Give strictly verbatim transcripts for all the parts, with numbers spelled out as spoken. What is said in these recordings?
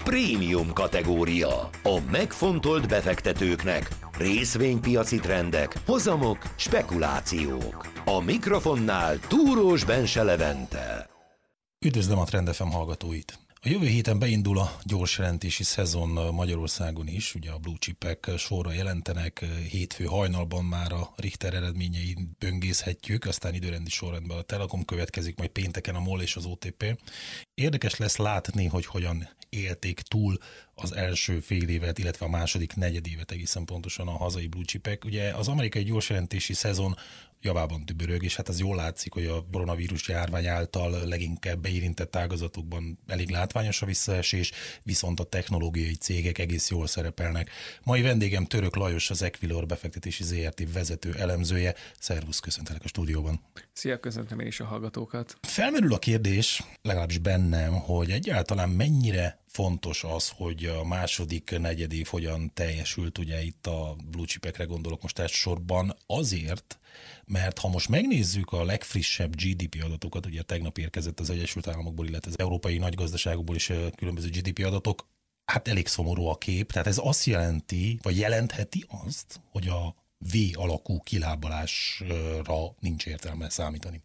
Prémium kategória. A megfontolt befektetőknek. Részvénypiaci trendek, hozamok, spekulációk. A mikrofonnál Túrós Bense Levente. Üdvözlöm a Trend ef em hallgatóit! A jövő héten beindul a gyors jelentési szezon Magyarországon is, ugye a blue chipek sorra jelentenek, hétfő hajnalban már a Richter eredményeit böngészhetjük, aztán időrendi sorrendben a Telekom következik, majd pénteken a MOL és az o té pé. Érdekes lesz látni, hogy hogyan élték túl az első fél évet, illetve a második negyedévet egészen pontosan a hazai blue chipek. Ugye az amerikai gyors jelentési szezon javában dübörög, és hát az jól látszik, hogy a koronavírus járvány által leginkább beérintett ágazatokban elég látványos a visszaesés, viszont a technológiai cégek egész jól szerepelnek. Mai vendégem Török Lajos, az Equilor befektetési zé er té vezető elemzője. Szervusz, köszöntelek a stúdióban. Szia, köszöntöm én is a hallgatókat. Felmerül a kérdés, legalábbis bennem, hogy egyáltalán mennyire fontos az, hogy a második negyedév hogyan teljesült, ugye itt a blue chipekre gondolok most elsősorban azért, mert ha most megnézzük a legfrissebb gé dé pé adatokat, ugye tegnap érkezett az Egyesült Államokból, illetve az európai nagygazdaságokból is különböző gé dé pé adatok, hát elég szomorú a kép, tehát ez azt jelenti, vagy jelentheti azt, hogy a V alakú kilábalásra nincs értelme számítani.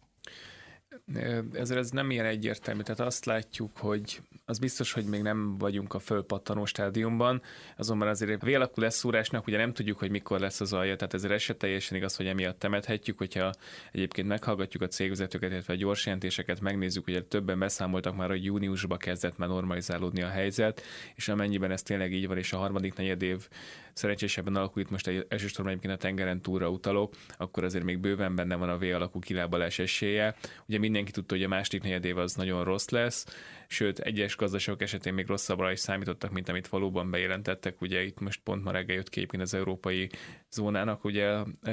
Ezzel ez nem ilyen egyértelmű, tehát azt látjuk, hogy az biztos, hogy még nem vagyunk a fölpattanó stádiumban, azonban azért V-alakú leszúrásnak ugye nem tudjuk, hogy mikor lesz az alja, tehát ezért ez se teljesen igaz, hogy emiatt temethetjük, hogyha egyébként meghallgatjuk a cégvezetőket, illetve a gyors jelentéseket, megnézzük, hogy többen beszámoltak már, hogy júniusban kezdett már normalizálódni a helyzet, és amennyiben ez tényleg így van, és a harmadik negyedév szerencsésebben alakul, itt most elsősorban egyébként a tengeren túlra utalok, akkor azért még bőven benne van a V-alakú kilábalás esélye. Ugye mindenki tudta, hogy a második negyedév az nagyon rossz lesz, sőt, egyes gazdaságok esetén még rosszabbra is számítottak, mint amit valóban bejelentettek. Ugye itt most pont ma reggel jött ki az európai zónának, ugye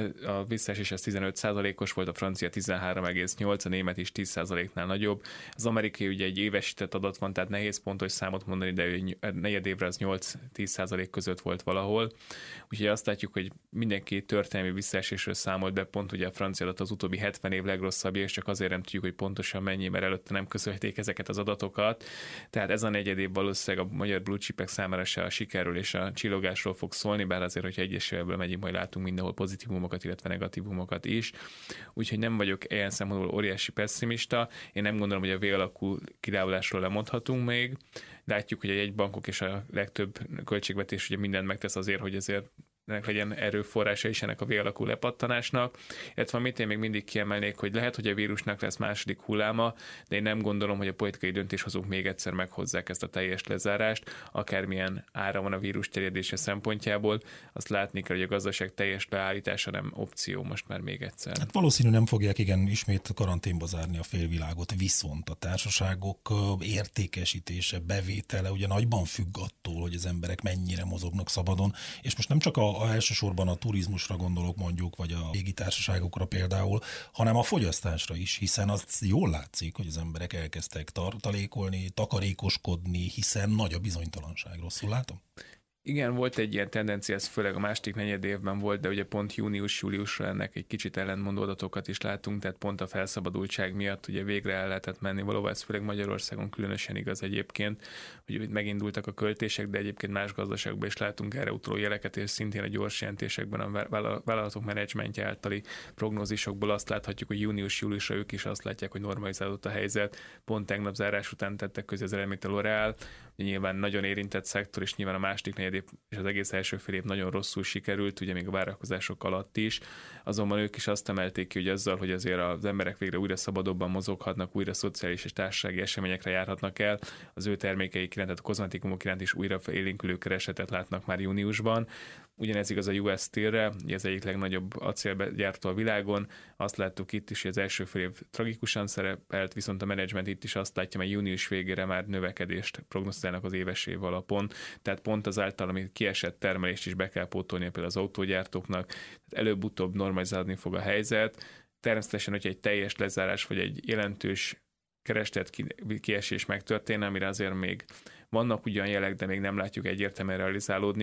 a visszaesés az tizenöt százalékos volt, a francia tizenhárom egész nyolc, a német is tíz százaléknál nagyobb. Az amerikai ugye egy évesített adat van, tehát nehéz pontos számot mondani, de a negyedévre az nyolc-tíz százalék között volt valahol. Úgyhogy azt látjuk, hogy mindenki történelmi visszaesésről számolt be, pont ugye a francia adat az utóbbi hetven év legrosszabbja, és csak azért nem tudjuk, hogy pontosan mennyi, mert előtte nem közölték ezeket az adatokat. Tehát ez a negyedév valószínűleg a magyar blue chipek számára se a sikerről és a csillogásról fog szólni, bár azért, hogyha egyesével megyünk, majd látunk mindenhol pozitívumokat, illetve negatívumokat is. Úgyhogy nem vagyok ilyen szempontból óriási pessimista. Én nem gondolom, hogy a V-alakú kilábalásról lemondhatunk még. Látjuk, hogy a jegybankok és a legtöbb költségvetés ugye mindent megtesz azért, hogy ezért ennek legyen erőforrása is ennek a V-alakú lepattanásnak. Illetve amit én még mindig kiemelnék, hogy lehet, hogy a vírusnak lesz második hulláma, de én nem gondolom, hogy a politikai döntéshozók még egyszer meghozzák ezt a teljes lezárást, akármilyen ára van a vírus terjedése szempontjából. Azt látni kell, hogy a gazdaság teljes leállítása nem opció most már még egyszer. Hát valószínű nem fogják igen ismét karanténba zárni a félvilágot, viszont a társaságok értékesítése, bevétele ugye nagyban függ attól, hogy az emberek mennyire mozognak szabadon, és most nem csak a A elsősorban a turizmusra gondolok mondjuk, vagy a légitársaságokra például, hanem a fogyasztásra is, hiszen az jól látszik, hogy az emberek elkezdtek tartalékolni, takarékoskodni, hiszen nagy a bizonytalanság. Rosszul látom? Igen, volt egy ilyen tendencia, ez főleg a második negyed évben volt, de ugye pont június-júliusra ennek egy kicsit ellentmondó adatokat is látunk, tehát pont a felszabadultság miatt ugye végre el lehetett menni. Valóban ez főleg Magyarországon különösen igaz egyébként, hogy megindultak a költések, de egyébként más gazdaságban is látunk erre utaló jeleket, és szintén a gyors jelentésekben a vállalatok menedzsmentje általi prognózisokból azt láthatjuk, hogy június-júliusra ők is azt látják, hogy normalizálódott a helyzet. Pont tegnap zárás után tettek közé az eredményt a L'Oréal, nyilván nagyon érintett szektor, és nyilván a második negyed év és az egész első fél év nagyon rosszul sikerült, ugye még a várakozások alatt is, azonban ők is azt emelték ki, hogy azzal, hogy azért az emberek végre újra szabadobban mozoghatnak, újra szociális és társasági eseményekre járhatnak el, az ő termékeik iránt, tehát a kozmetikumok iránt is újra élénkülő keresetet látnak már júniusban. Ugyanez igaz a U S Steel-re, ez egyik legnagyobb acélgyártó a világon. Azt láttuk itt is, hogy az első fél év tragikusan szerepelt, viszont a menedzsment itt is azt látja, hogy június végére már növekedést prognosztizálnak az éves év alapon. Tehát pont azáltal, ami kiesett termelést is be kell pótolni például az autógyártóknak. Tehát előbb-utóbb normalizálni fog a helyzet. Természetesen, hogyha egy teljes lezárás vagy egy jelentős kereslet kiesés megtörténne, amire azért még vannak ugyan jelek, de még nem látjuk egyértelműen realizálódni,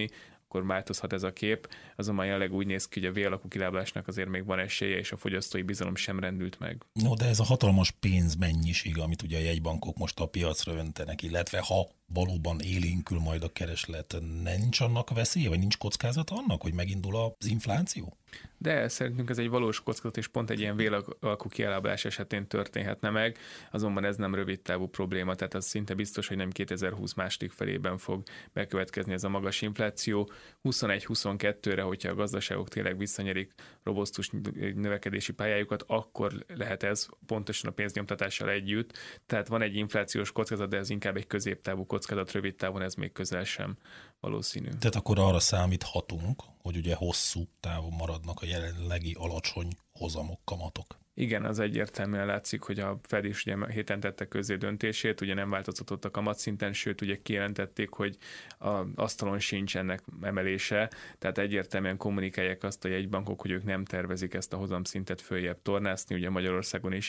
akkor változhat ez a kép. Azonban jelenleg úgy néz ki, hogy a V-alakú kilábalásnak azért még van esélye, és a fogyasztói bizalom sem rendült meg. No, de ez a hatalmas pénzmennyiség, amit ugye a jegybankok most a piacra öntenek, illetve ha valóban élénkül majd a kereslet, nincs annak veszélye, vagy nincs kockázata annak, hogy megindul az infláció? De szerintünk ez egy valós kockázat, és pont egy ilyen V-alakú kilábalás esetén történhetne meg, azonban ez nem rövid távú probléma, tehát az szinte biztos, hogy nem kétezer-húsz második felében fog bekövetkezni ez a magas infláció. huszonegy-huszonkettőre, hogyha a gazdaságok tényleg visszanyerik robosztus növekedési pályájukat, akkor lehet ez pontosan a pénznyomtatással együtt. Tehát van egy inflációs kockázat, de ez inkább egy középtávú kockázat, rövid távon ez még közel sem valószínű. Tehát akkor arra számíthatunk, hogy ugye hosszú távon maradnak a jelenlegi alacsony hozamok, kamatok. Igen, az egyértelműen látszik, hogy a Fed is ugye héten tette közzé döntését, ugye nem változtatott a kamatszinten, sőt ugye kijelentették, hogy az asztalon sincs ennek emelése, tehát egyértelműen kommunikálják azt a jegybankok, hogy ők nem tervezik ezt a hozamszintet följebb tornászni, ugye Magyarországon is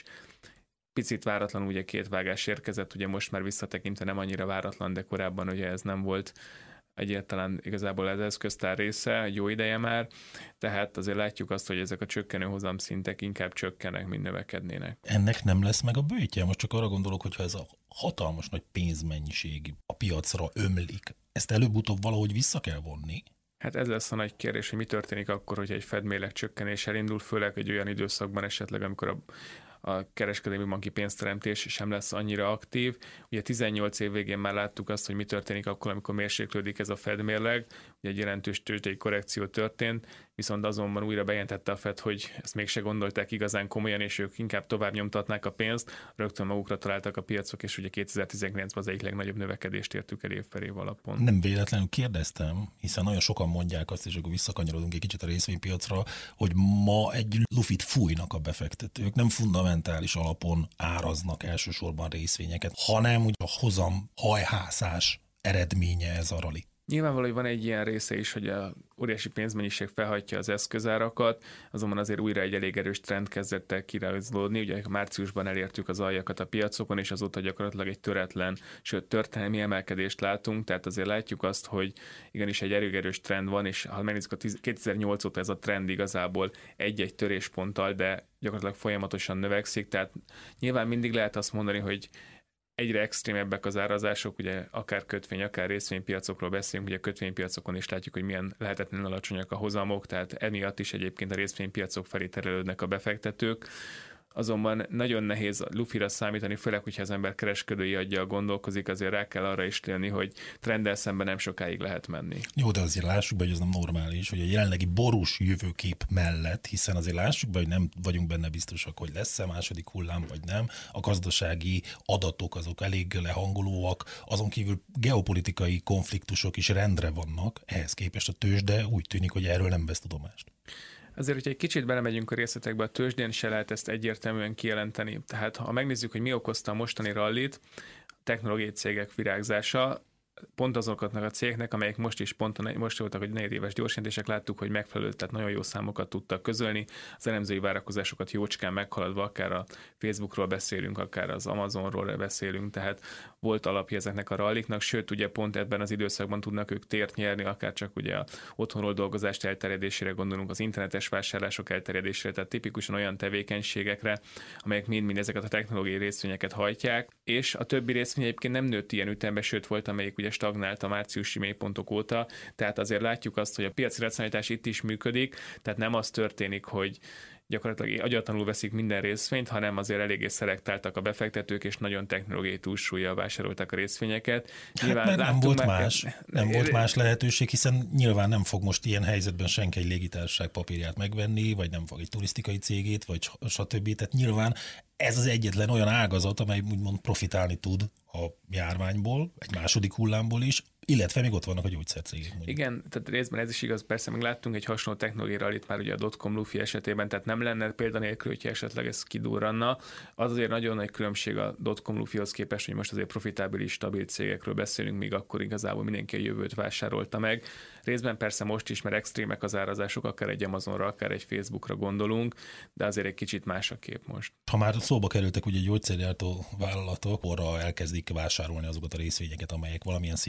picit váratlanul ugye két vágás érkezett, ugye most már visszatekintve nem annyira váratlan, de korábban ugye ez nem volt egyáltalán igazából ez eszköztár része, egy jó ideje már, tehát azért látjuk azt, hogy ezek a csökkenő hozamszintek inkább csökkenek, mint növekednének. Ennek nem lesz meg a bőtje? Most csak arra gondolok, hogyha ez a hatalmas nagy pénzmennyiség a piacra ömlik, ezt előbb-utóbb valahogy vissza kell vonni? Hát ez lesz a nagy kérdés, hogy mi történik akkor, hogyha egy Fed mérleg csökkenés elindul, főleg egy olyan időszakban esetleg, amikor a a kereskedelmi banki pénzteremtés sem lesz annyira aktív. Ugye tizennyolc év végén már láttuk azt, hogy mi történik akkor, amikor mérséklődik ez a Fed mérleg. Ugye egy jelentős tőzsdei korrekció történt, viszont azonban újra bejelentette a Fed, hogy ezt mégse gondolták igazán komolyan, és ők inkább tovább nyomtatnák a pénzt. Rögtön magukra találtak a piacok, és ugye kétezer-tizenkilencben az egyik legnagyobb növekedést értük el év per év alapon. Nem véletlenül kérdeztem, hiszen nagyon sokan mondják azt, és akkor visszakanyarodunk egy kicsit a részvénypiacra, hogy ma egy lufit fújnak a befektetők, nem fundamentális alapon áraznak elsősorban részvényeket, hanem ugye a hozam hajhászás eredménye ez a rali. Nyilvánvaló, hogy van egy ilyen része is, hogy a óriási pénzmennyiség felhajtja az eszközárakat, azonban azért újra egy elég erős trend kezdett el kirajzolódni. Ugye márciusban elértük az aljakat a piacokon, és azóta gyakorlatilag egy töretlen, sőt történelmi emelkedést látunk, tehát azért látjuk azt, hogy igenis egy erős trend van, és ha megnézzük a kétezer-nyolc óta ez a trend igazából egy-egy törésponttal, de gyakorlatilag folyamatosan növekszik, tehát nyilván mindig lehet azt mondani, hogy egyre extrémebbek az árazások, ugye akár kötvény, akár részvénypiacokról beszélünk, ugye a kötvénypiacokon is látjuk, hogy milyen lehetetlenül alacsonyak a hozamok, tehát emiatt is egyébként a részvénypiacok felé terelődnek a befektetők. Azonban nagyon nehéz lufira számítani, főleg, hogyha az ember kereskedői aggyal gondolkozik, azért rá kell arra is lélni, hogy trenddel szemben nem sokáig lehet menni. Jó, de azért lássuk be, hogy ez nem normális, hogy a jelenlegi borús jövőkép mellett, hiszen azért lássuk be, hogy nem vagyunk benne biztosak, hogy lesz-e második hullám, vagy nem. A gazdasági adatok azok elég lehangolóak, azon kívül geopolitikai konfliktusok is rendre vannak, ehhez képest a tőzsde úgy tűnik, hogy erről nem vesz tudomást. Azért, hogyha egy kicsit belemegyünk a részletekbe, a tőzsdén se lehet ezt egyértelműen kijelenteni. Tehát ha megnézzük, hogy mi okozta a mostani rallit, a technológiai cégek virágzása, pont azoknak a cégeknek, amelyek most is pont a, most voltak, hogy negyedéves gyorsintések, láttuk, hogy megfelelő, tehát nagyon jó számokat tudtak közölni, az elemzői várakozásokat jócskán meghaladva, akár a Facebookról beszélünk, akár az Amazonról beszélünk, tehát volt alapja ezeknek a ralliknak, sőt, ugye pont ebben az időszakban tudnak ők tért nyerni, akár csak ugye a otthonról dolgozást elterjedésére gondolunk, az internetes vásárlások elterjedésére, tehát tipikusan olyan tevékenységekre, amelyek mind-mind ezeket a technológiai részvényeket hajtják, és a többi részvény egyébként nem nőtt ilyen ütemben, sőt volt, amelyik ugye stagnált a márciusi mélypontok óta, tehát azért látjuk azt, hogy a piaci racionalitás itt is működik, tehát nem az történik, hogy gyakorlatilag agyatlanul veszik minden részvényt, hanem azért eléggé szelektáltak a befektetők, és nagyon technológiai túlsúllyal vásárolták a részvényeket. Nyilván hát nem volt más, már... nem volt más lehetőség, hiszen nyilván nem fog most ilyen helyzetben senki egy légitársaság papírját megvenni, vagy nem fog egy turisztikai cégét, vagy stb. Tehát nyilván ez az egyetlen olyan ágazat, amely úgymond profitálni tud a járványból, egy második hullámból is, illetve még ott vannak a gyógyszercégek. Mondjuk. Igen, tehát részben ez is igaz, persze még láttunk egy hasonló technológiai rallit már ugye a dotcom lufi esetében, tehát nem lenne példanélkül, hogyha esetleg ez kidurranna. Az azért nagyon nagy különbség a dotcom lufihoz képest, hogy most azért profitábilis, stabil cégekről beszélünk, míg akkor igazából mindenki a jövőt vásárolta meg. Részben persze most is, mert extrémek az árazások, akár egy Amazonra, akár egy Facebookra gondolunk, de azért egy kicsit más a kép most. Ha már szóba kerültek ugye gyógyszergyártó vállalatok, arra elkezdik vásárolni azokat a részvényeket, amelyek valamilyen szinten kapcsolódnak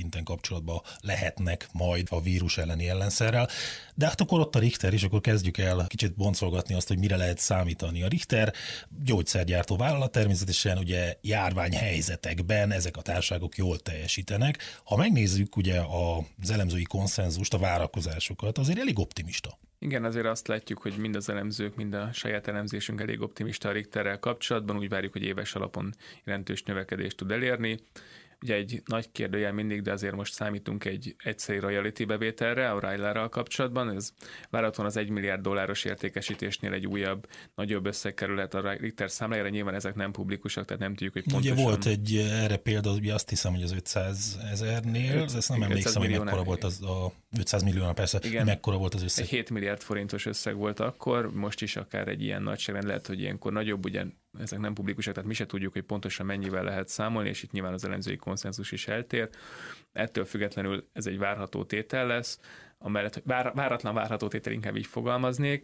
kapcsolatban lehetnek majd a vírus elleni ellenszerrel. De hát akkor ott a Richter, és akkor kezdjük el kicsit boncolgatni azt, hogy mire lehet számítani. A Richter gyógyszergyártó vállalat, természetesen ugye járványhelyzetekben ezek a társaságok jól teljesítenek. Ha megnézzük ugye az elemzői konszenzust, a várakozásokat, azért elég optimista. Igen, azért azt látjuk, hogy mind az elemzők, mind a saját elemzésünk elég optimista a Richterrel kapcsolatban. Úgy várjuk, hogy éves alapon jelentős növekedést tud elérni. Ugye egy nagy kérdőjel mindig, de azért most számítunk egy egyszeri royalty bevételre a Rylerrel kapcsolatban. Ez várhatóan az egy milliárd dolláros értékesítésnél egy újabb, nagyobb összeg kerülhet a Richter számlájára. Nyilván ezek nem publikusak, tehát nem tudjuk, hogy pontosan... Ugye volt egy erre példa, ugye azt hiszem, hogy az ötszázezernél, ezt nem emlékszem, hogy mekkora volt az a ötszáz millió, persze, igen, mekkora volt az összeg. Egy hét milliárd forintos összeg volt akkor, most is akár egy ilyen nagyságrend lehet, hogy ilyenkor nagyobb, ugye ezek nem publikusak, tehát mi se tudjuk, hogy pontosan mennyivel lehet számolni, és itt nyilván az elemzői konszenzus is eltér. Ettől függetlenül ez egy várható tétel lesz, amellett vár, váratlan várható tétel, inkább így fogalmaznék,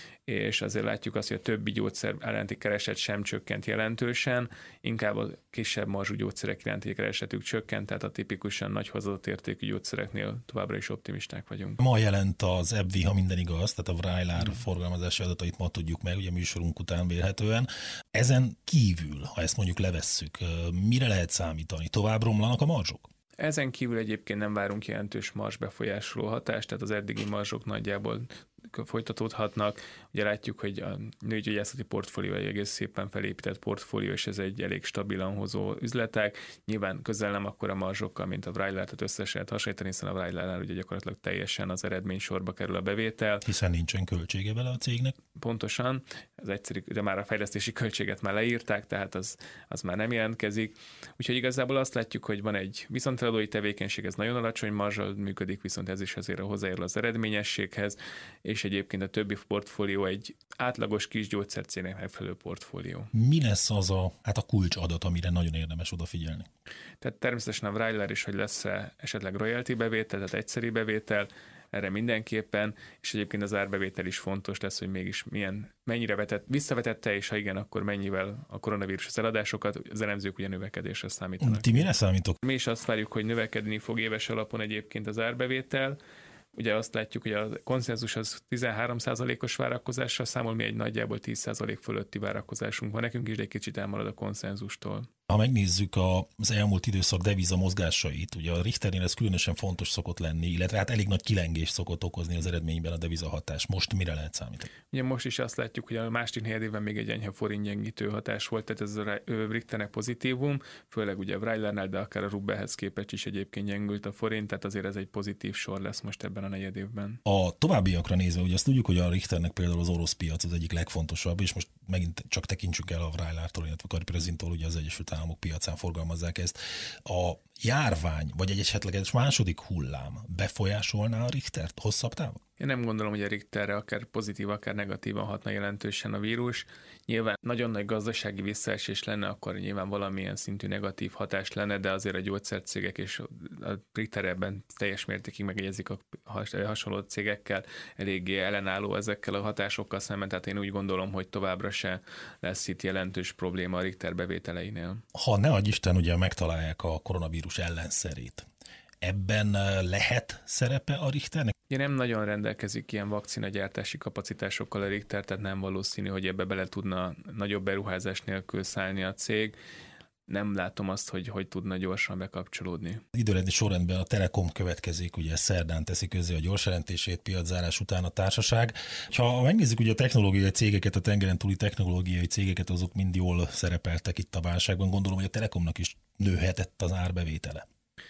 és azért látjuk azt, hogy a többi gyógyszer iránti kereset sem csökkent jelentősen, inkább a kisebb marzsú gyógyszerek iránti keresetük csökkent, tehát a tipikusan nagy hozzáadott értékű gyógyszereknél továbbra is optimisták vagyunk. Ma jelent az á bé vé, ha minden igaz, tehát a Vraylar hmm. forgalmazási adatait ma tudjuk meg, ugye műsorunk után vélhetően. Ezen kívül, ha ezt mondjuk levesszük, mire lehet számítani? Tovább romlanak a marzsok? Ezen kívül egyébként nem várunk jelentős marzs befolyásoló hatást, tehát az eddigi marzsok nagyjából folytatódhatnak. Ugye látjuk, hogy a nőgyógyászati portfólió egy egész szépen felépített portfólió, és ez egy elég stabilan hozó üzletek. Nyilván közel nem akkora marzsokkal, mint a Vraylar, tehát össze lehet hasonlítani, hiszen a Vraylarnál ugye gyakorlatilag teljesen az eredmény sorba kerül a bevétel. Hiszen nincsen költsége vele a cégnek. Pontosan, az egyszerű, de már a fejlesztési költséget már leírták, tehát az, az már nem jelentkezik. Úgyhogy igazából azt látjuk, hogy van egy viszonteladói tevékenység, ez nagyon alacsony marzsal működik, viszont ez is azért hozzájárul az eredményességhez, és egyébként a többi portfólió egy átlagos kis gyógyszercégnek megfelelő portfólió. Mi lesz az a, hát a kulcsadat, amire nagyon érdemes odafigyelni? Tehát természetesen a Vraylar is, hogy lesz-e esetleg royalty bevétel, tehát egyszeri bevétel, erre mindenképpen, és egyébként az árbevétel is fontos lesz, hogy mégis milyen, mennyire vetett, visszavetette, és ha igen, akkor mennyivel a koronavírus az eladásokat, az elemzők ugye növekedésre számítanak. Ti mire számítok? Mi is azt várjuk, hogy növekedni fog éves alapon egyébként az árbevétel. Ugye azt látjuk, hogy a konszenzus az tizenhárom százalékos várakozással számol, mi egy nagyjából tíz százalék fölötti várakozásunk van nekünk is, de egy kicsit elmarad a konszenzustól. Ha megnézzük az elmúlt időszak deviza mozgásait, ugye a Richternél ez különösen fontos szokott lenni, illetve hát elég nagy kilengés szokott okozni az eredményben a deviza hatás. Most mire lehet számítani? Ugye most is azt látjuk, hogy a második negyedében még egy enyhe forintgyengítő hatás volt, tehát ez a Richternek pozitívum, főleg ugye a Vraylarnál, de akár a Rubelhez képest is egyébként gyengült a forint, tehát azért ez egy pozitív sor lesz most ebben a negyedévben. A továbbiakra nézve, ugye azt tudjuk, hogy a Richternek például az orosz piac az egyik legfontosabb, és most megint csak tekintsünk el a Vraylartól, illetve Carprezintól, ugye az Egyesült Államok piacán forgalmazzák ezt. A járvány, vagy egy esetleges második hullám befolyásolná a Richtert hosszabb távon? Én nem gondolom, hogy a Richterre akár pozitív, akár negatívan hatna jelentősen a vírus. Nyilván nagyon nagy gazdasági visszaesés lenne, akkor nyilván valamilyen szintű negatív hatás lenne, de azért a gyógyszercégek és a Richter ebben teljes mértékig megegyezik a hasonló cégekkel, eléggé ellenálló ezekkel a hatásokkal szemben, tehát én úgy gondolom, hogy továbbra se lesz itt jelentős probléma a Richter bevételeinél. Ha ne adj Isten, ugye megtalálják a koronavírus ellenszerét, ebben lehet szerepe a Richternek? Ugye nem nagyon rendelkezik ilyen vakcinagyártási kapacitásokkal a Richter, tehát nem valószínű, hogy ebbe bele tudna nagyobb beruházás nélkül szállni a cég. Nem látom azt, hogy hogy tudna gyorsan bekapcsolódni. Időrendi sorrendben a Telekom következik, ugye szerdán teszi közzé a gyors jelentését piaczárás után a társaság. Ha megnézzük ugye a technológiai cégeket, a tengeren túli technológiai cégeket, azok mind jól szerepeltek itt a válságban. Gondolom, hogy a Telekomnak is nőhetett az árbevétele.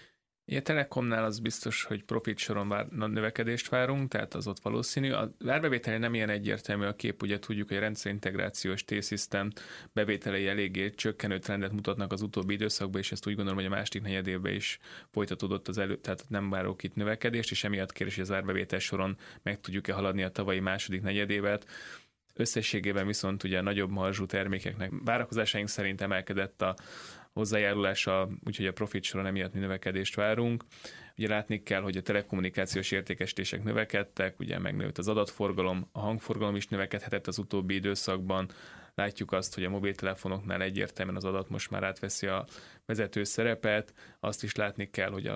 A Telekomnál az biztos, hogy profit soron vár, növekedést várunk, tehát az ott valószínű. A árbevételé nem ilyen egyértelmű a kép, ugye tudjuk, hogy a rendszerintegrációs T-System bevételei eléggé csökkenő trendet mutatnak az utóbbi időszakban, és ezt úgy gondolom, hogy a második negyedévben is folytatódott az elő, tehát nem várok itt növekedést, és emiatt kérdés, hogy az árbevétel soron meg tudjuk-e haladni a tavalyi második negyedévet. Összességében viszont ugye nagyobb marzsú termékeknek várakozásaink szerint emelkedett a hozzájárulása, úgyhogy a profit soron emiatt mi növekedést várunk. Ugye látni kell, hogy a telekommunikációs értékesítések növekedtek, ugye megnőtt az adatforgalom, a hangforgalom is növekedhetett az utóbbi időszakban. Látjuk azt, hogy a mobiltelefonoknál egyértelműen az adat most már átveszi a vezető szerepet. Azt is látni kell, hogy a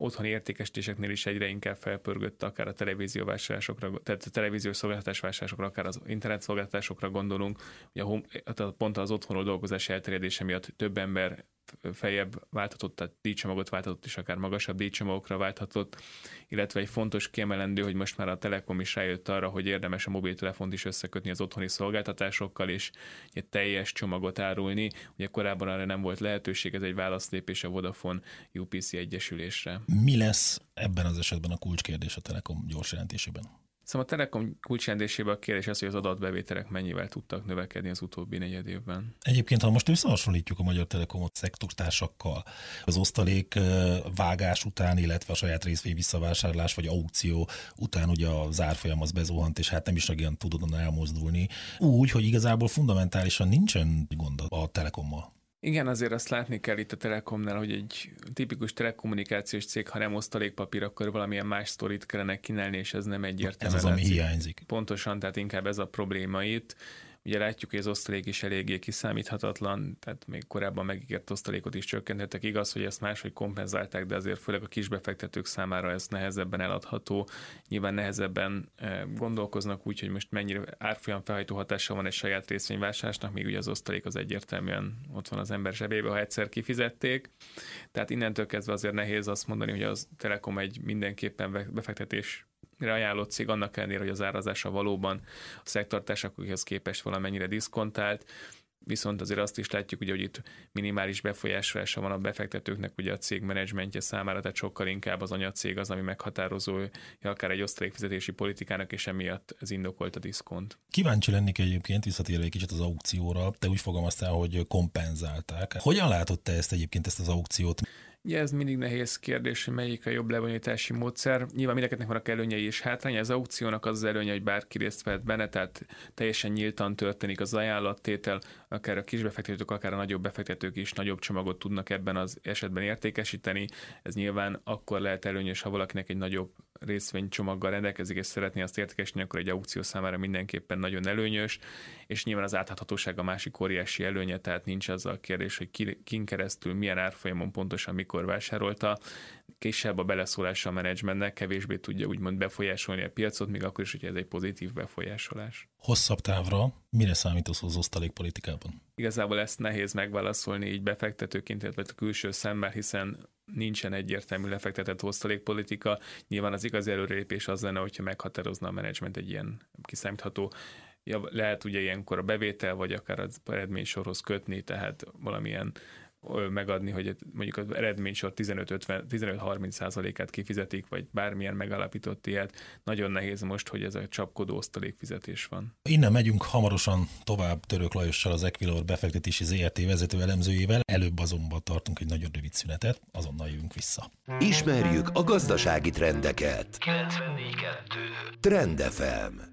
otthoni értékesítéseknél is egyre inkább felpörgött, akár a televízió vásárlásokra, tehát a televíziós szolgáltatás vásárlásokra, akár az internet szolgáltatásokra gondolunk. Ugye a home, pont az otthonról dolgozás elterjedése miatt több ember feljebb válthatott, tehát díjcsomagot válthatott, és akár magasabb díjcsomagokra válthatott, illetve egy fontos kiemelendő, hogy most már a Telekom is rájött arra, hogy érdemes a mobiltelefont is összekötni az otthoni szolgáltatásokkal, és egy teljes csomagot árulni. Ugye korábban arra nem volt lehetőség, ez egy válaszlépés a Vodafone U P C egyesülésre. Mi lesz ebben az esetben a kulcskérdés a Telekom gyors jelentésében? Szóval a Telekom kulcsjelentésében a kérdés az, hogy az adatbevételek mennyivel tudtak növekedni az utóbbi negyed évben. Egyébként, ha most összehasonlítjuk a Magyar Telekomot szektortársakkal, az osztalék vágás után, illetve a saját részvény visszavásárlás vagy aukció után ugye az árfolyam az bezuhant, és hát nem is nagyon tudod elmozdulni. Úgy, hogy igazából fundamentálisan nincsen gond a Telekommal. Igen, azért azt látni kell itt a Telekomnál, hogy egy tipikus telekommunikációs cég, ha nem osztalékpapír, akkor valamilyen más sztorit kellene kínálni, és ez nem egyértelmű. Ez az, ami hiányzik. Pontosan, tehát inkább ez a probléma itt. Ugye látjuk, hogy az osztalék is eléggé kiszámíthatatlan, tehát még korábban megígért osztalékot is csökkentettek. Igaz, hogy ezt máshogy kompenzálták, de azért főleg a kisbefektetők számára ez nehezebben eladható. Nyilván nehezebben gondolkoznak úgy, hogy most mennyire árfolyam felhajtó hatása van egy saját részvényvásárlásnak, még ugye az osztalék az egyértelműen ott van az ember zsebébe, ha egyszer kifizették. Tehát innentől kezdve azért nehéz azt mondani, hogy az Telekom egy mindenképpen befektetés ajánlott cég, annak ellenére, hogy az árazása valóban a szektortársakhoz képest valamennyire diszkontált, viszont azért azt is látjuk, ugye, hogy itt minimális befolyásolása van a befektetőknek ugye a cég menedzsmentje számára, tehát sokkal inkább az anyacég az, ami meghatározó, akár egy osztalékfizetési politikának, és emiatt ez indokolt a diszkont. Kíváncsi lennék egyébként, visszatérve egy kicsit az aukcióra, te úgy fogalmaztál, hogy kompenzálták. Hogyan látod te ezt egyébként, ezt az aukciót? Ugye ez mindig nehéz kérdés, hogy melyik a jobb lebonyolítási módszer. Nyilván mindeketnek vannak előnyei és hátránya. Az aukciónak az az előnye, hogy bárki részt vehet benne, tehát teljesen nyíltan történik az ajánlattétel, akár a kisbefektetők, akár a nagyobb befektetők is nagyobb csomagot tudnak ebben az esetben értékesíteni. Ez nyilván akkor lehet előnyös, ha valakinek egy nagyobb részvénycsomaggal rendelkezik, és szeretné azt értékesíteni, akkor egy aukció számára mindenképpen nagyon előnyös, és nyilván az átláthatóság a másik óriási előnye, tehát nincs az a kérdés, hogy kin keresztül milyen árfolyamon pontosan mikor vásárolta, kisebb a beleszólása a menedzsmentnek, kevésbé tudja úgymond befolyásolni a piacot, még akkor is, hogy ez egy pozitív befolyásolás. Hosszabb távra mire számítasz az osztalékpolitikában? Igazából ezt nehéz megválaszolni így befektetőként, illetve a külső szemmel, hiszen nincsen egyértelmű lefektetett osztalékpolitika. Nyilván az igazi előrelépés az lenne, hogyha meghatározna a menedzsment egy ilyen kiszámítható, ja, lehet ugye ilyenkor a bevétel, vagy akár az eredménysorhoz kötni, tehát valamilyen megadni, hogy mondjuk az eredménysor tizenöt-harminc százalékát kifizetik, vagy bármilyen megalapított ilyet. Nagyon nehéz most, hogy ez a csapkodó osztalékfizetés van. Innen megyünk hamarosan tovább Török Lajossal, az Equilor befektetési zé er té vezető elemzőjével. Előbb azonban tartunk egy nagyon rövid szünetet, azonnal jövünk vissza. Ismerjük a gazdasági trendeket. kilencvennégy kettő Trend ef em